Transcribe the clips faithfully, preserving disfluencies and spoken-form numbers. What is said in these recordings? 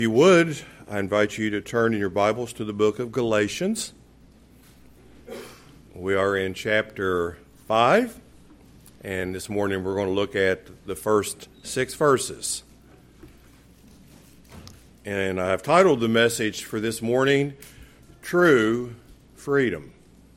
If you would, I invite you to turn in your Bibles to the book of Galatians. We are in chapter five, and this morning we're going to look at the first six verses. And I have titled the message for this morning, True Freedom.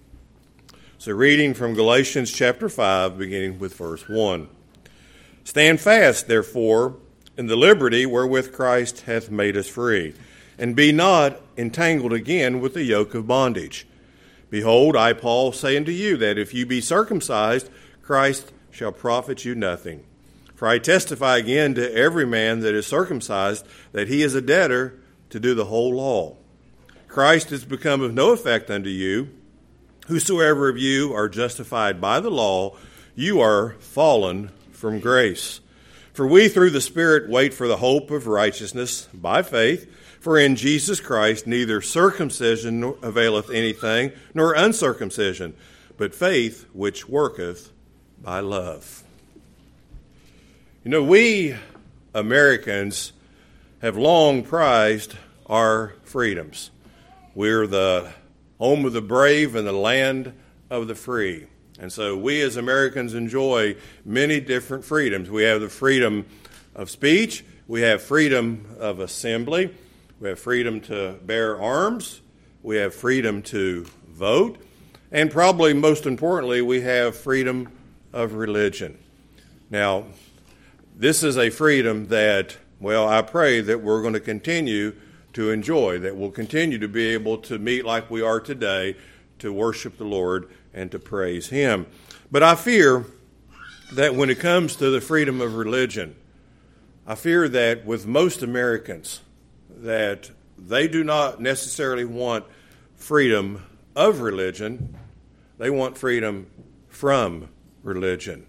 So reading from Galatians chapter five, beginning with verse one. Stand fast, therefore, in the liberty wherewith Christ hath made us free, and be not entangled again with the yoke of bondage. Behold, I, Paul, say unto you that if you be circumcised, Christ shall profit you nothing. For I testify again to every man that is circumcised that he is a debtor to do the whole law. Christ is become of no effect unto you. Whosoever of you are justified by the law, you are fallen from grace. For we through the Spirit wait for the hope of righteousness by faith. For in Jesus Christ neither circumcision availeth anything, nor uncircumcision, but faith which worketh by love. You know, we Americans have long prized our freedoms. We're the home of the brave and the land of the free. And so we as Americans enjoy many different freedoms. We have the freedom of speech. We have freedom of assembly. We have freedom to bear arms. We have freedom to vote. And probably most importantly, we have freedom of religion. Now, this is a freedom that, well, I pray that we're going to continue to enjoy, that we'll continue to be able to meet like we are today, to worship the Lord and to praise Him. But I fear that when it comes to the freedom of religion, I fear that with most Americans, that they do not necessarily want freedom of religion, they want freedom from religion.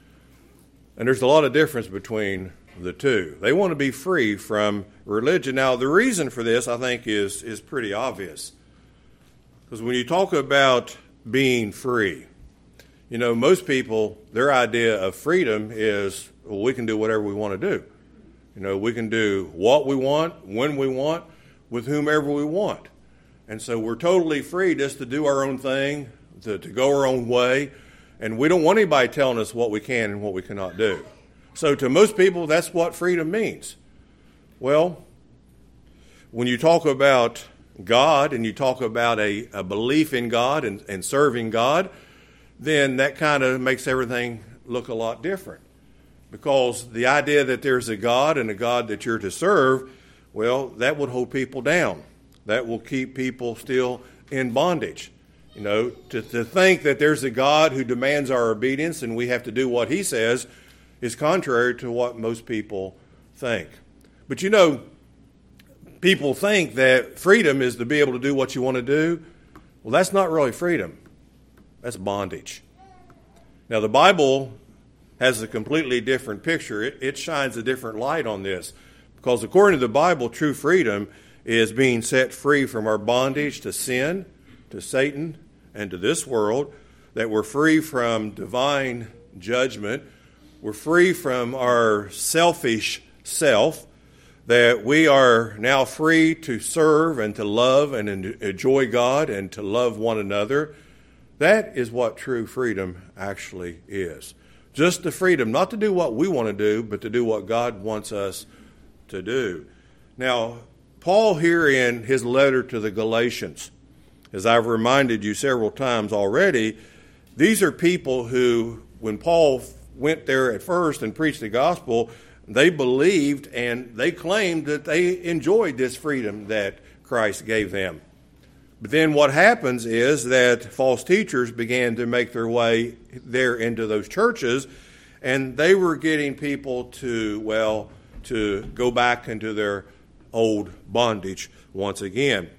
And there's a lot of difference between the two. They want to be free from religion. Now, the reason for this, I think, is, is pretty obvious. Because when you talk about being free, you know, most people, their idea of freedom is, well, we can do whatever we want to do. You know, we can do what we want, when we want, with whomever we want. And so we're totally free just to do our own thing, to, to go our own way. And we don't want anybody telling us what we can and what we cannot do. So to most people, that's what freedom means. Well, when you talk about God and you talk about a, a belief in God and, and serving God, then that kind of makes everything look a lot different. Because the idea that there's a God and a God that you're to serve, well, that would hold people down. That will keep people still in bondage. You know, to, to think that there's a God who demands our obedience and we have to do what He says is contrary to what most people think. But you know, people think that freedom is to be able to do what you want to do. Well, that's not really freedom. That's bondage. Now, the Bible has a completely different picture. It, it shines a different light on this. Because according to the Bible, true freedom is being set free from our bondage to sin, to Satan, and to this world. That we're free from divine judgment. We're free from our selfish self. That we are now free to serve and to love and enjoy God and to love one another. That is what true freedom actually is. Just the freedom not to do what we want to do, but to do what God wants us to do. Now, Paul here in his letter to the Galatians, as I've reminded you several times already, these are people who, when Paul went there at first and preached the gospel, they believed and they claimed that they enjoyed this freedom that Christ gave them. But then what happens is that false teachers began to make their way there into those churches, and they were getting people to, well, to go back into their old bondage once again.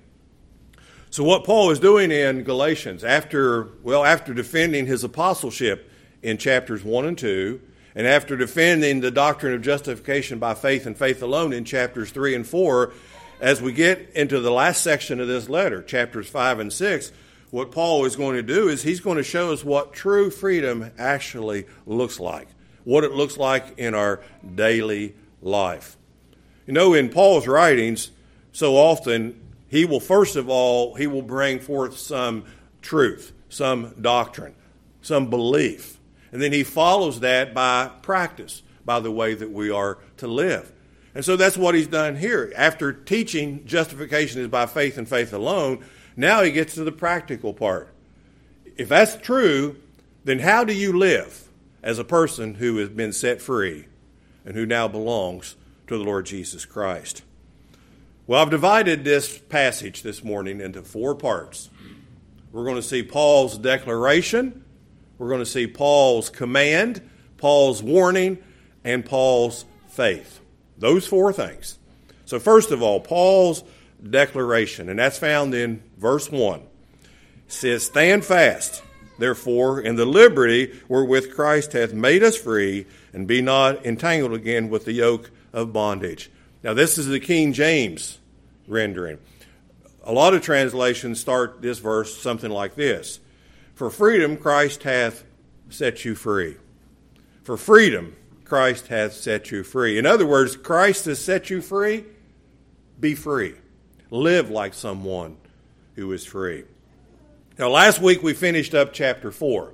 So what Paul is doing in Galatians, after, well, after defending his apostleship in chapters one and two, and after defending the doctrine of justification by faith and faith alone in chapters three and four, as we get into the last section of this letter, chapters five and six, what Paul is going to do is he's going to show us what true freedom actually looks like, what it looks like in our daily life. You know, in Paul's writings, so often he will, first of all, he will bring forth some truth, some doctrine, some belief. And then he follows that by practice, by the way that we are to live. And so that's what he's done here. After teaching justification is by faith and faith alone, now he gets to the practical part. If that's true, then how do you live as a person who has been set free and who now belongs to the Lord Jesus Christ? Well, I've divided this passage this morning into four parts. We're going to see Paul's declaration, we're going to see Paul's command, Paul's warning, and Paul's faith. Those four things. So first of all, Paul's declaration, and that's found in verse one. It says, "Stand fast, therefore, in the liberty wherewith Christ hath made us free, and be not entangled again with the yoke of bondage." Now, this is the King James rendering. A lot of translations start this verse something like this: "For freedom Christ hath set you free." For freedom Christ hath set you free. In other words, Christ has set you free. Be free. Live like someone who is free. Now, last week we finished up chapter four.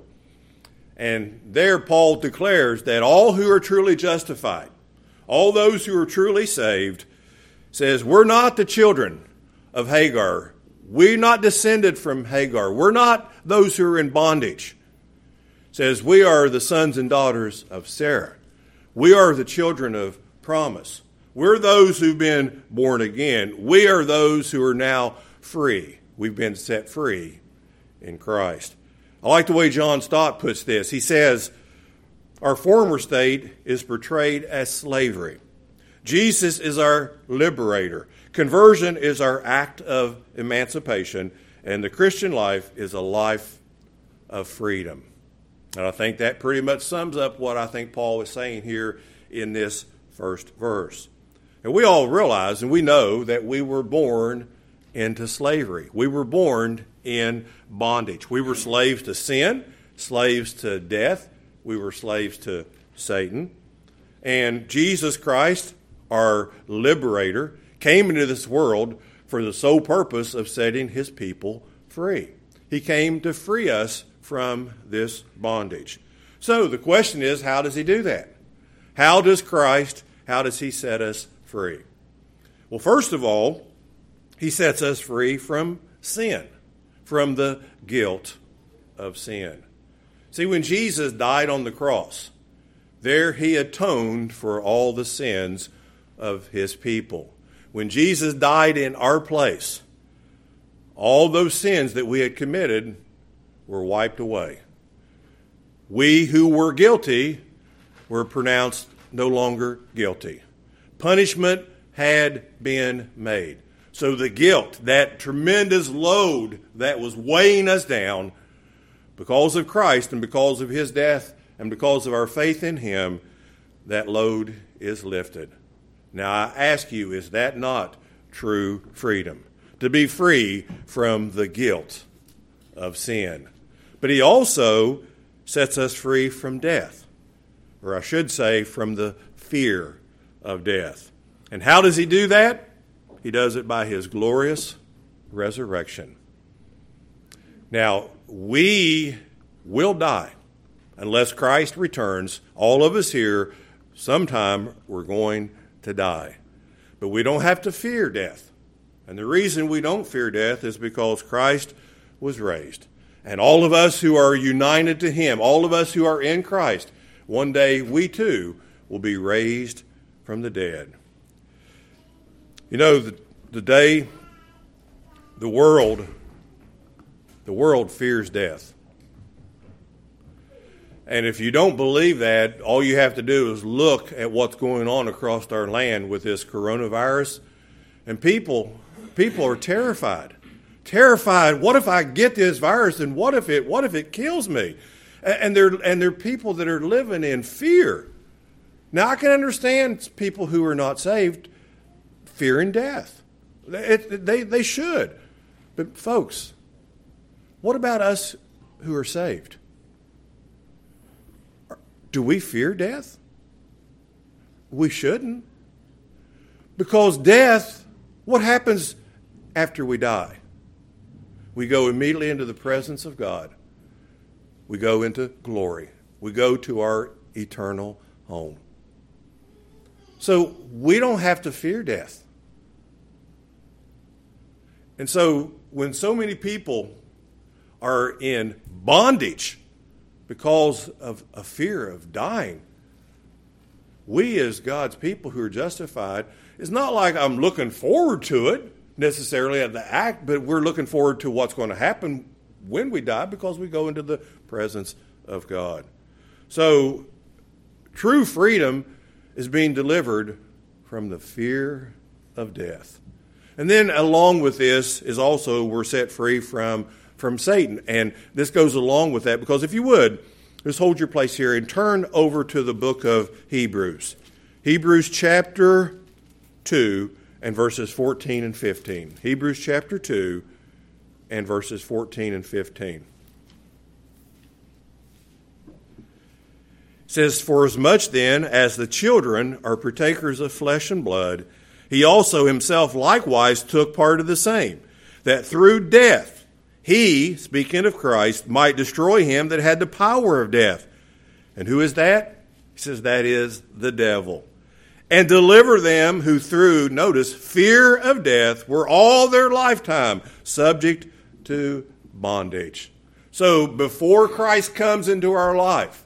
And there Paul declares that all who are truly justified, all those who are truly saved, says, we're not the children of Hagar. We're not descended from Hagar. We're not those who are in bondage. Says, we are the sons and daughters of Sarah. We are the children of promise. We're those who've been born again. We are those who are now free. We've been set free in Christ. I like the way John Stott puts this. He says, our former state is portrayed as slavery. Jesus is our liberator. Conversion is our act of emancipation. And the Christian life is a life of freedom. And I think that pretty much sums up what I think Paul is saying here in this first verse. And we all realize and we know that we were born into slavery. We were born in bondage. We were slaves to sin, slaves to death. We were slaves to Satan. And Jesus Christ, our liberator, came into this world for the sole purpose of setting his people free. He came to free us from this bondage. So the question is, how does he do that? How does Christ, how does he set us free? Well, first of all, he sets us free from sin, from the guilt of sin. See, when Jesus died on the cross, there he atoned for all the sins of his people. When Jesus died in our place, all those sins that we had committed were wiped away. We who were guilty were pronounced no longer guilty. Punishment had been made. So the guilt, that tremendous load that was weighing us down, because of Christ and because of his death and because of our faith in him, that load is lifted. Now I ask you, is that not true freedom? To be free from the guilt of sin. But he also sets us free from death, or I should say from the fear of death. And how does he do that? He does it by his glorious resurrection. Now, we will die unless Christ returns. All of us here, sometime we're going to die. But we don't have to fear death. And the reason we don't fear death is because Christ was raised. And all of us who are united to him, all of us who are in Christ, one day we too will be raised from the dead. You know, the, the day the world, the world fears death. And if you don't believe that, all you have to do is look at what's going on across our land with this coronavirus. And people, people are terrified. Terrified. What if I get this virus, and what if it what if it kills me? And there and there are people that are living in fear. Now I can understand people who are not saved fearing death. It, they they should. But folks, what about us who are saved? Do we fear death? We shouldn't. Because death, what happens after we die? We go immediately into the presence of God. We go into glory. We go to our eternal home. So we don't have to fear death. And so when so many people are in bondage because of a fear of dying, we as God's people who are justified, it's not like I'm looking forward to it necessarily at the act, but we're looking forward to what's going to happen when we die because we go into the presence of God. So true freedom is being delivered from the fear of death. And then along with this is also we're set free from, from Satan. And this goes along with that because if you would, just hold your place here and turn over to the book of Hebrews. Hebrews chapter two and verses fourteen and fifteen. Hebrews chapter two and verses fourteen and fifteen. It says, "For as much then as the children are partakers of flesh and blood, he also himself likewise took part of the same, that through death he," speaking of Christ, "might destroy him that had the power of death." And who is that? He says that is the devil. "And deliver them who through," notice, "fear of death were all their lifetime subject to bondage." So before Christ comes into our life,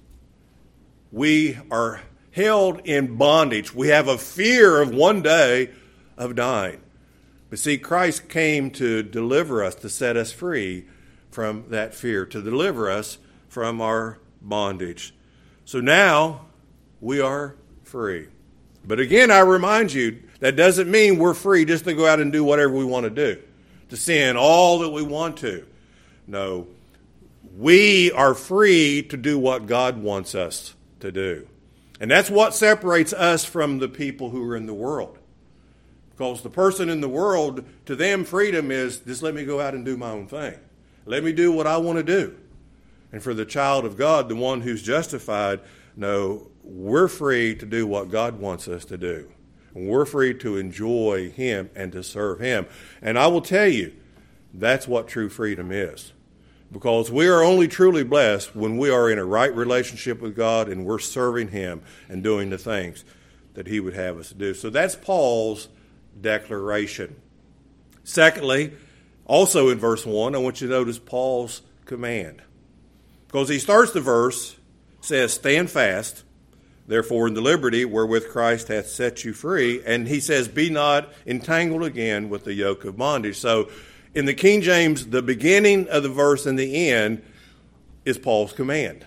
we are held in bondage. We have a fear of one day of dying. But see, Christ came to deliver us, to set us free from that fear, to deliver us from our bondage. So now we are free. But again, I remind you, that doesn't mean we're free just to go out and do whatever we want to do, to sin all that we want to. No, we are free to do what God wants us to do. And that's what separates us from the people who are in the world. Because the person in the world, to them, freedom is just let me go out and do my own thing. Let me do what I want to do. And for the child of God, the one who's justified, no, we're free to do what God wants us to do. And we're free to enjoy him and to serve him. And I will tell you, that's what true freedom is. Because we are only truly blessed when we are in a right relationship with God and we're serving him and doing the things that he would have us to do. So that's Paul's declaration. Secondly, also in verse one, I want you to notice Paul's command. Because he starts the verse, says, "Stand fast, therefore in the liberty wherewith Christ hath set you free." And he says, "Be not entangled again with the yoke of bondage." So in the King James, the beginning of the verse and the end is Paul's command.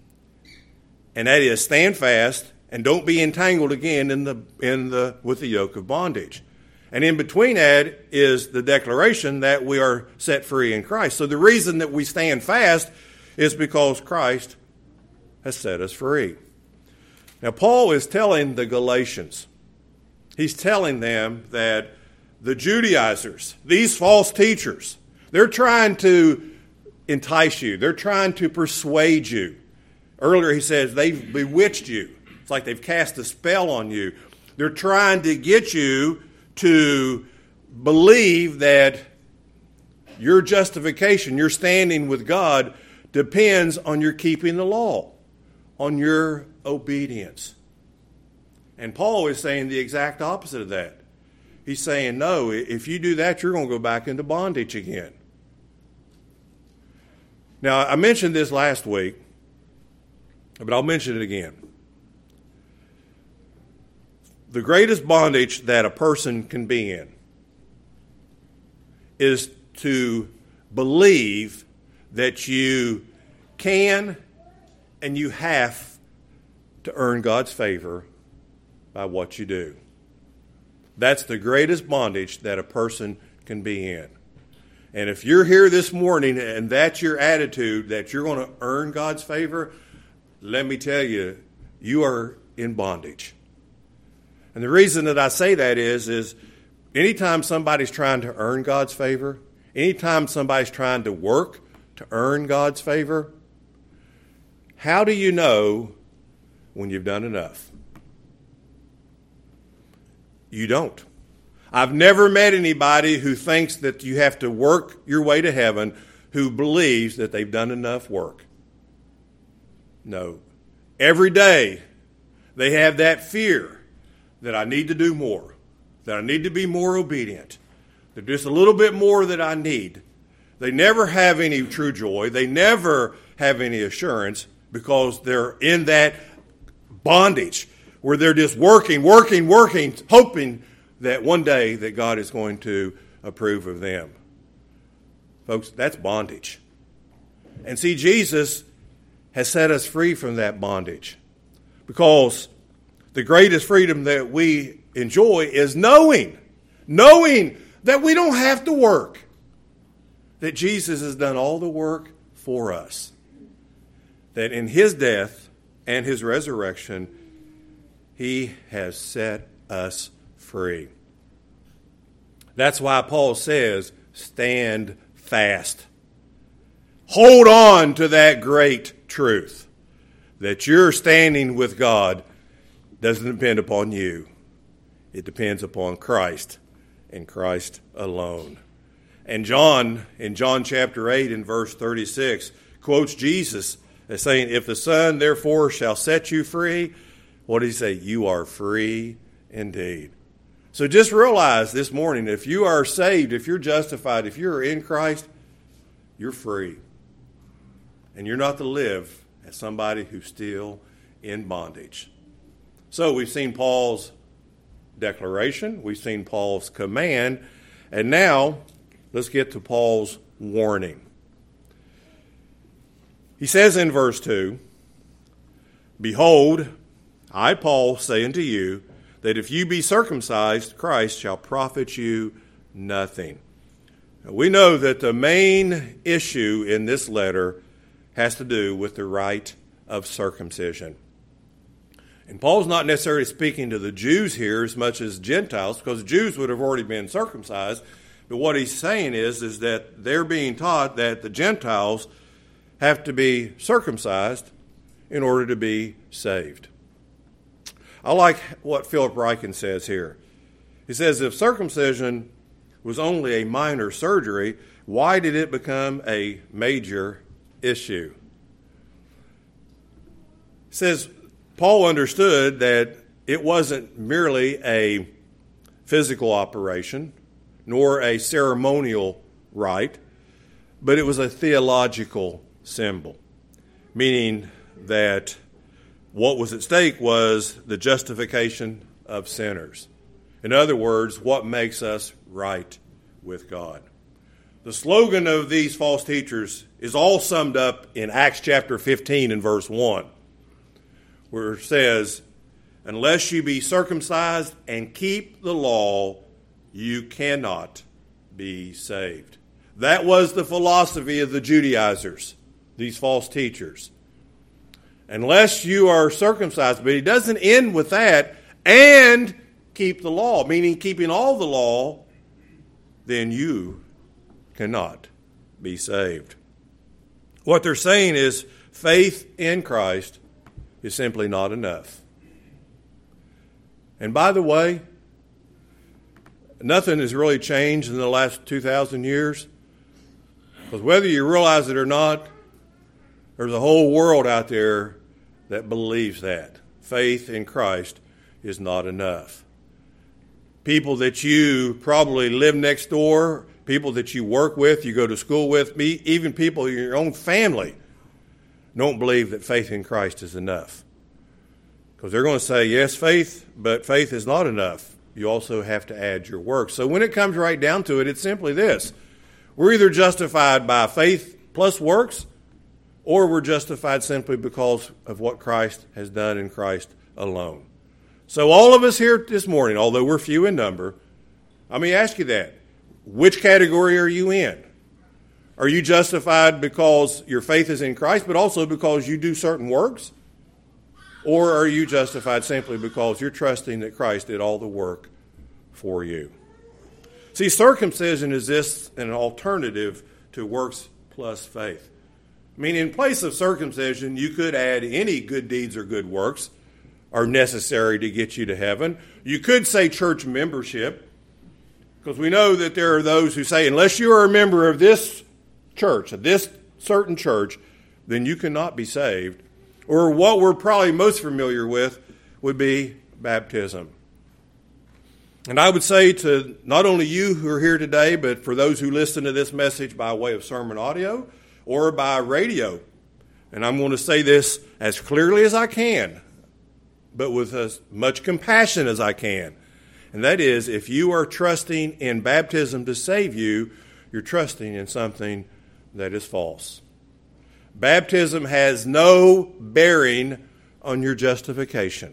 And that is, stand fast and don't be entangled again in the in the with the yoke of bondage. And in between that is the declaration that we are set free in Christ. So the reason that we stand fast is because Christ has set us free. Now, Paul is telling the Galatians, he's telling them that the Judaizers, these false teachers, they're trying to entice you. They're trying to persuade you. Earlier he says they've bewitched you. It's like they've cast a spell on you. They're trying to get you to believe that your justification, your standing with God, depends on your keeping the law, on your obedience. And Paul is saying the exact opposite of that. He's saying, no, if you do that, you're going to go back into bondage again. Now, I mentioned this last week, but I'll mention it again. The greatest bondage that a person can be in is to believe that you can and you have to earn God's favor by what you do. That's the greatest bondage that a person can be in. And if you're here this morning and that's your attitude, that you're going to earn God's favor, let me tell you, you are in bondage. And the reason that I say that is, is anytime somebody's trying to earn God's favor, anytime somebody's trying to work to earn God's favor, how do you know when you've done enough? you don't. I've never met anybody who thinks that you have to work your way to heaven who believes that they've done enough work. No. Every day they have that fear that I need to do more, that I need to be more obedient. There's just a little bit more that I need. They never have any true joy. They never have any assurance because they're in that bondage where they're just working, working, working, hoping that one day that God is going to approve of them. Folks, that's bondage. And see, Jesus has set us free from that bondage because the greatest freedom that we enjoy is knowing, knowing that we don't have to work, that Jesus has done all the work for us, that in his death and his resurrection, he has set us free. That's why Paul says, stand fast. Hold on to that great truth that your standing with God doesn't depend upon you. It depends upon Christ and Christ alone. And John, in John chapter eight and verse thirty-six, quotes Jesus as saying, if the Son therefore shall set you free, what did he say? You are free indeed. So just realize this morning, if you are saved, if you're justified, if you're in Christ, you're free. And you're not to live as somebody who's still in bondage. So we've seen Paul's declaration, we've seen Paul's command, and now let's get to Paul's warning. He says in verse two, behold, I, Paul, say unto you, that if you be circumcised, Christ shall profit you nothing. Now, we know that the main issue in this letter has to do with the rite of circumcision. And Paul's not necessarily speaking to the Jews here as much as Gentiles, because Jews would have already been circumcised. But what he's saying is, is that they're being taught that the Gentiles have to be circumcised in order to be saved. I like what Philip Ryken says here. He says, if circumcision was only a minor surgery, why did it become a major issue? He says, Paul understood that it wasn't merely a physical operation, nor a ceremonial rite, but it was a theological symbol, meaning that what was at stake was the justification of sinners. In other words, what makes us right with God. The slogan of these false teachers is all summed up in Acts chapter fifteen and verse one, where it says, unless you be circumcised and keep the law, you cannot be saved. That was the philosophy of the Judaizers, these false teachers. Unless you are circumcised, but he doesn't end with that, and keep the law, meaning keeping all the law, then you cannot be saved. What they're saying is faith in Christ is simply not enough. And by the way, nothing has really changed in the last two thousand years, because whether you realize it or not, there's a whole world out there that believes that. Faith in Christ is not enough. People that you probably live next door, people that you work with, you go to school with, even people in your own family don't believe that faith in Christ is enough. Because they're going to say, yes, faith, but faith is not enough. You also have to add your works. So when it comes right down to it, it's simply this. We're either justified by faith plus works, or we're justified simply because of what Christ has done in Christ alone. So all of us here this morning, although we're few in number, let me ask you that. Which category are you in? Are you justified because your faith is in Christ, but also because you do certain works? Or are you justified simply because you're trusting that Christ did all the work for you? See, circumcision is this an alternative to works plus faith. I mean, in place of circumcision, you could add any good deeds or good works, are necessary to get you to heaven. You could say church membership, because we know that there are those who say, unless you are a member of this church, of this certain church, then you cannot be saved. Or what we're probably most familiar with would be baptism. And I would say to not only you who are here today, but for those who listen to this message by way of sermon audio or by radio, and I'm going to say this as clearly as I can, but with as much compassion as I can, and that is, if you are trusting in baptism to save you, you're trusting in something that is false. Baptism has no bearing on your justification.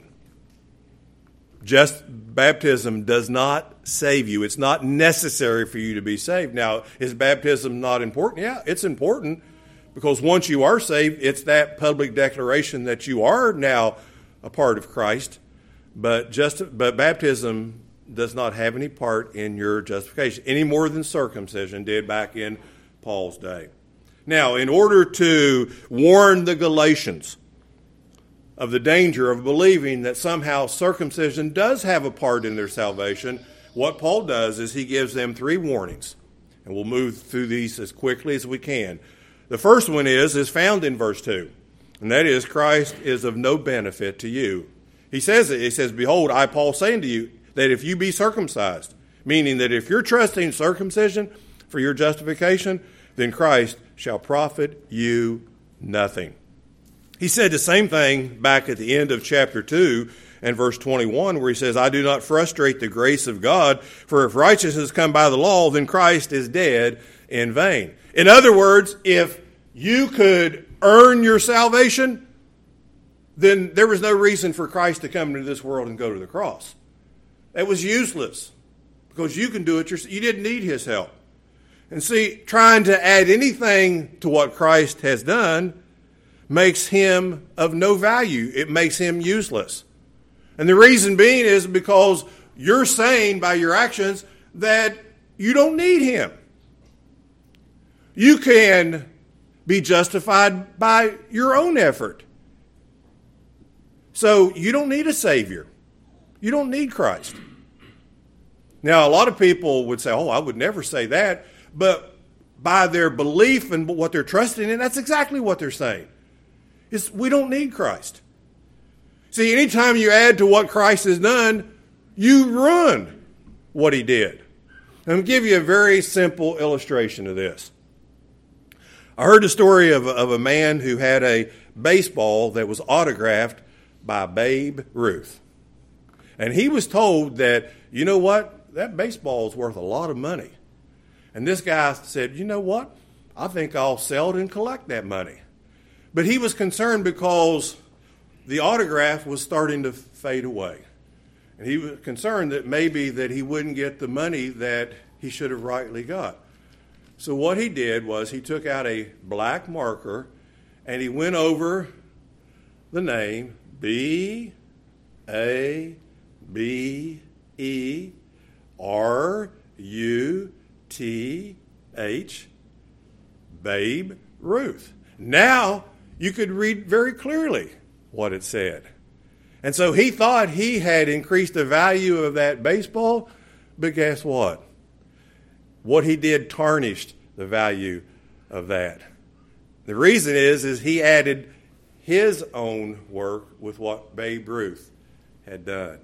Just baptism does not save you. It's not necessary for you to be saved. Now, is baptism not important? Yeah, it's important, because once you are saved, it's that public declaration that you are now a part of Christ. But just but baptism does not have any part in your justification, any more than circumcision did back in Paul's day. Now, in order to warn the Galatians of the danger of believing that somehow circumcision does have a part in their salvation, what Paul does is he gives them three warnings. And we'll move through these as quickly as we can. The first one is, is found in verse two. And that is, Christ is of no benefit to you. He says it. He says, behold, I, Paul, saying to you that if you be circumcised, meaning that if you're trusting circumcision for your justification, then Christ shall profit you nothing. He said the same thing back at the end of chapter two and verse twenty-one, where he says, I do not frustrate the grace of God, for if righteousness come by the law, then Christ is dead in vain. In other words, if you could earn your salvation, then there was no reason for Christ to come into this world and go to the cross. That was useless, because you can do it yourself. You didn't need his help. And see, trying to add anything to what Christ has done makes him of no value. It makes him useless. And the reason being is because you're saying by your actions that you don't need him. You can be justified by your own effort. So you don't need a Savior. You don't need Christ. Now, a lot of people would say, oh, I would never say that. But by their belief and what they're trusting in, that's exactly what they're saying. It's, we don't need Christ. See, anytime you add to what Christ has done, you ruin what he did. I'm going to give you a very simple illustration of this. I heard the story of, of a man who had a baseball that was autographed by Babe Ruth. And he was told that, you know what, that baseball is worth a lot of money. And this guy said, you know what, I think I'll sell it and collect that money. But he was concerned because the autograph was starting to fade away. And he was concerned that maybe that he wouldn't get the money that he should have rightly got. So what he did was he took out a black marker and he went over the name B A B E R U T H, Babe Ruth. Now you could read very clearly what it said. And so he thought he had increased the value of that baseball, but guess what? What he did tarnished the value of that. The reason is, is he added his own work with what Babe Ruth had done.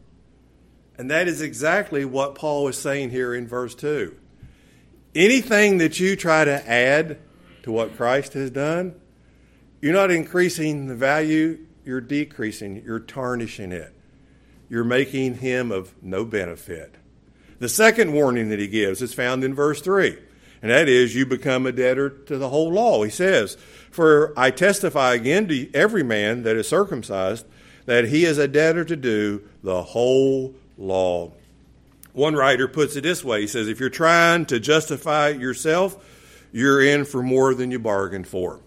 And that is exactly what Paul is saying here in verse two. Anything that you try to add to what Christ has done, you're not increasing the value, you're decreasing, you're tarnishing it. You're making him of no benefit. The second warning that he gives is found in verse three, and that is, you become a debtor to the whole law. He says, for I testify again to every man that is circumcised that he is a debtor to do the whole law. One writer puts it this way. He says, if you're trying to justify yourself, you're in for more than you bargained for.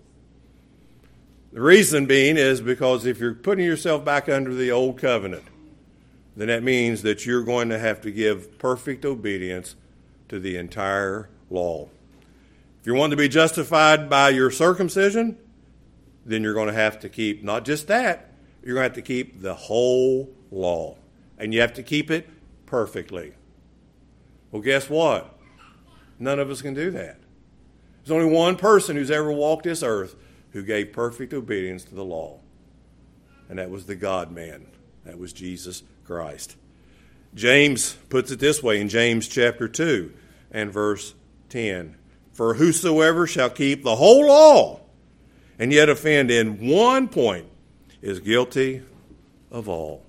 The reason being is because if you're putting yourself back under the old covenant, then that means that you're going to have to give perfect obedience to the entire law. If you want to be justified by your circumcision, then you're going to have to keep not just that, you're going to have to keep the whole law. And you have to keep it perfectly. Well, guess what? None of us can do that. There's only one person who's ever walked this earth who gave perfect obedience to the law. And that was the God-man. That was Jesus Christ. James puts it this way in James chapter two and verse ten. For whosoever shall keep the whole law and yet offend in one point is guilty of all.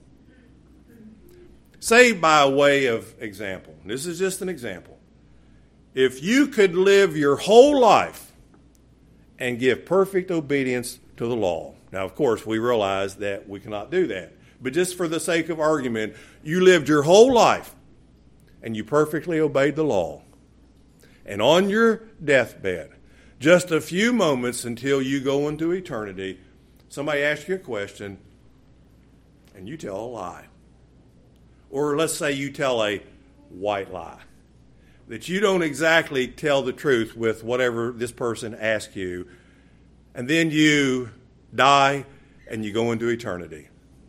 Say by way of example, this is just an example. If you could live your whole life and give perfect obedience to the law. Now, of course, we realize that we cannot do that. But just for the sake of argument, you lived your whole life and you perfectly obeyed the law. And on your deathbed, just a few moments until you go into eternity, somebody asks you a question and you tell a lie. Or let's say you tell a white lie. That you don't exactly tell the truth with whatever this person asks you. And then you die and you go into eternity.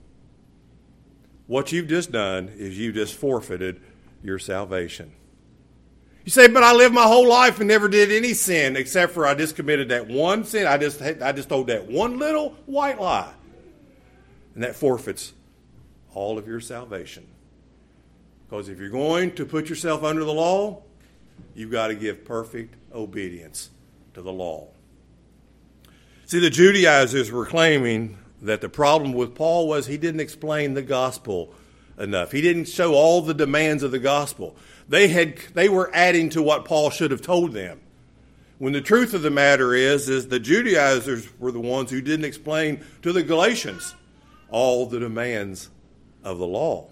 What you've just done is you just forfeited your salvation. You say, but I lived my whole life and never did any sin except for I just committed that one sin. I just I just told that one little white lie. And that forfeits all of your salvation. Because if you're going to put yourself under the law, you've got to give perfect obedience to the law. See, the Judaizers were claiming that the problem with Paul was he didn't explain the gospel enough. He didn't show all the demands of the gospel. They had they were adding to what Paul should have told them. When the truth of the matter is, is the Judaizers were the ones who didn't explain to the Galatians all the demands of the law.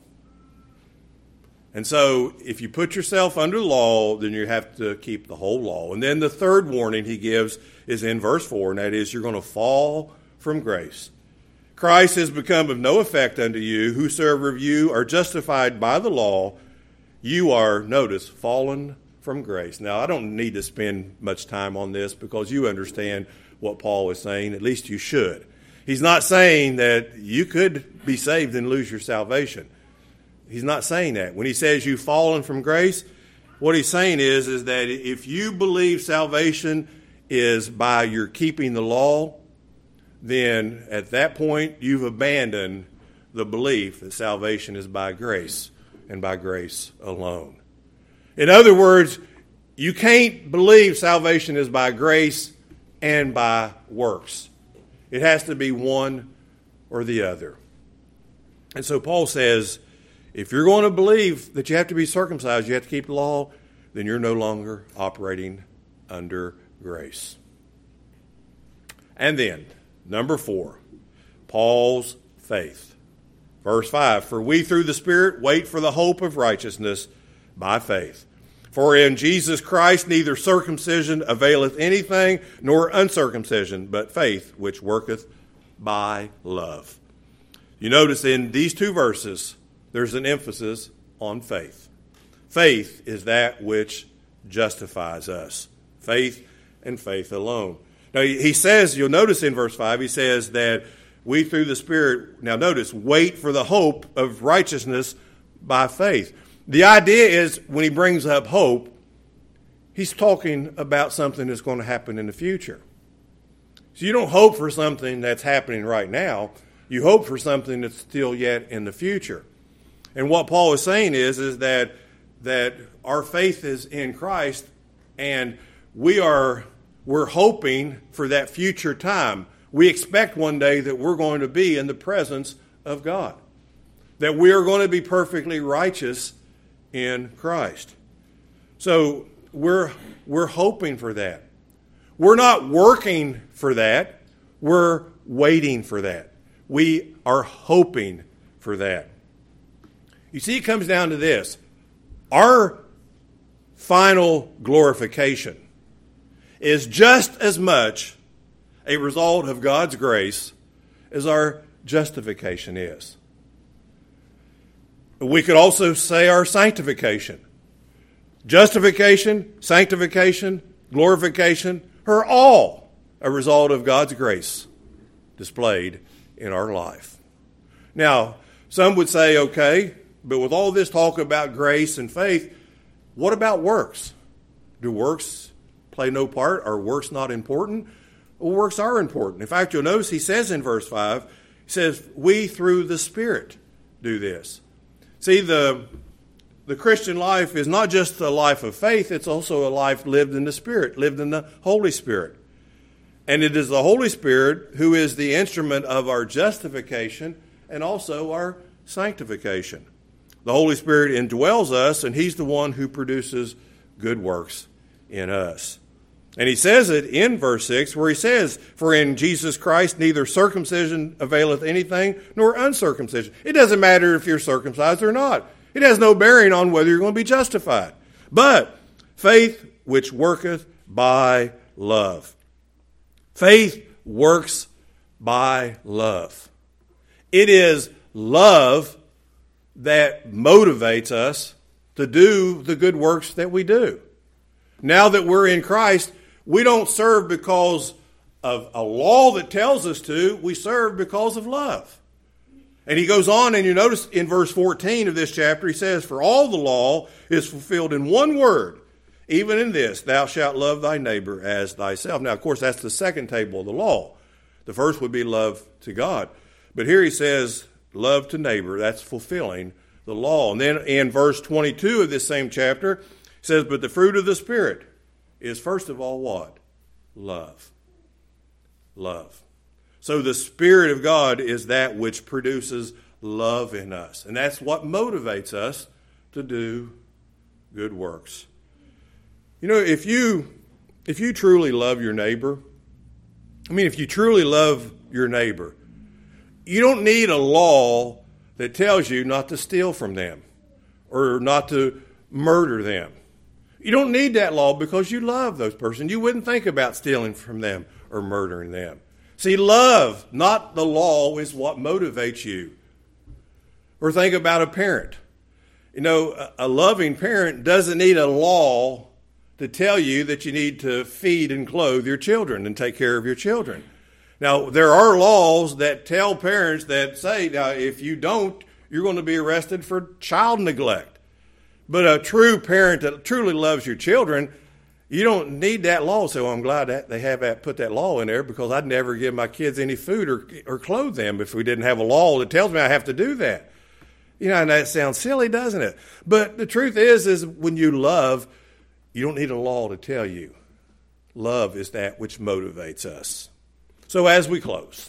And so if you put yourself under the law, then you have to keep the whole law. And then the third warning he gives is in verse four, and that is you're going to fall from grace. Christ has become of no effect unto you. Whosoever of you are justified by the law, you are, notice, fallen from grace. Now, I don't need to spend much time on this because you understand what Paul is saying. At least you should. He's not saying that you could be saved and lose your salvation. He's not saying that. When he says you've fallen from grace, what he's saying is, is that if you believe salvation is by your keeping the law, then at that point you've abandoned the belief that salvation is by grace and by grace alone. In other words, you can't believe salvation is by grace and by works. It has to be one or the other. And so Paul says, if you're going to believe that you have to be circumcised, you have to keep the law, then you're no longer operating under grace. And then, number four, Paul's faith. Verse five, for we through the Spirit wait for the hope of righteousness by faith. For in Jesus Christ neither circumcision availeth anything, nor uncircumcision, but faith which worketh by love. You notice in these two verses, there's an emphasis on faith. Faith is that which justifies us. Faith and faith alone. Now, he says, you'll notice in verse five, he says that we through the Spirit, now notice, wait for the hope of righteousness by faith. The idea is when he brings up hope, he's talking about something that's going to happen in the future. So you don't hope for something that's happening right now. You hope for something that's still yet in the future. And what Paul is saying is, is that, that our faith is in Christ, and we are we're hoping for that future time. We expect one day that we're going to be in the presence of God, that we are going to be perfectly righteous in Christ. So we're we're hoping for that. We're not working for that. We're waiting for that. We are hoping for that. You see, it comes down to this. Our final glorification is just as much a result of God's grace as our justification is. We could also say our sanctification. Justification, sanctification, glorification are all a result of God's grace displayed in our life. Now, some would say, okay, but with all this talk about grace and faith, what about works? Do works play no part? Are works not important? Well, works are important. In fact, you'll notice he says in verse five, he says, we through the Spirit do this. See, the, the Christian life is not just a life of faith, it's also a life lived in the Spirit, lived in the Holy Spirit. And it is the Holy Spirit who is the instrument of our justification and also our sanctification. The Holy Spirit indwells us, and he's the one who produces good works in us. And he says it in verse six, where he says, for in Jesus Christ neither circumcision availeth anything, nor uncircumcision. It doesn't matter if you're circumcised or not. It has no bearing on whether you're going to be justified. But faith which worketh by love. Faith works by love. It is love that motivates us to do the good works that we do. Now that we're in Christ, we don't serve because of a law that tells us to. We serve because of love. And he goes on, and you notice in verse fourteen of this chapter, he says, for all the law is fulfilled in one word, even in this, thou shalt love thy neighbor as thyself. Now, of course, that's the second table of the law. The first would be love to God. But here he says, love to neighbor. That's fulfilling the law. And then in verse twenty-two of this same chapter, it says, but the fruit of the Spirit is first of all what? Love. Love. So the Spirit of God is that which produces love in us. And that's what motivates us to do good works. You know, if you if you truly love your neighbor, I mean, if you truly love your neighbor, you don't need a law that tells you not to steal from them or not to murder them. You don't need that law because you love those persons. You wouldn't think about stealing from them or murdering them. See, love, not the law, is what motivates you. Or think about a parent. You know, a loving parent doesn't need a law to tell you that you need to feed and clothe your children and take care of your children. Now, there are laws that tell parents that say, now, if you don't, you're going to be arrested for child neglect. But a true parent that truly loves your children, you don't need that law. So I'm glad that they have that, put that law in there, because I'd never give my kids any food or, or clothe them if we didn't have a law that tells me I have to do that. You know, and that sounds silly, doesn't it? But the truth is, is when you love, you don't need a law to tell you. Love is that which motivates us. So as we close,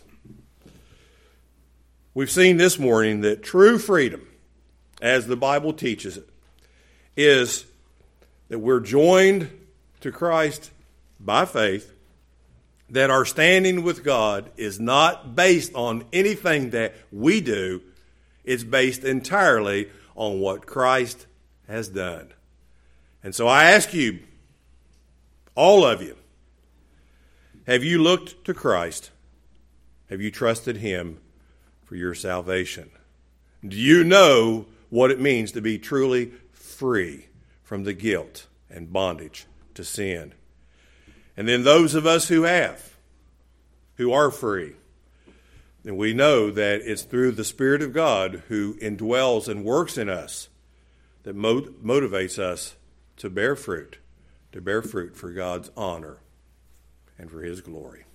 we've seen this morning that true freedom, as the Bible teaches it, is that we're joined to Christ by faith, that our standing with God is not based on anything that we do. It's based entirely on what Christ has done. And so I ask you, all of you, have you looked to Christ? Have you trusted him for your salvation? Do you know what it means to be truly free from the guilt and bondage to sin? And then those of us who have, who are free, then we know that it's through the Spirit of God who indwells and works in us that mo- motivates us to bear fruit, to bear fruit for God's honor and for his glory.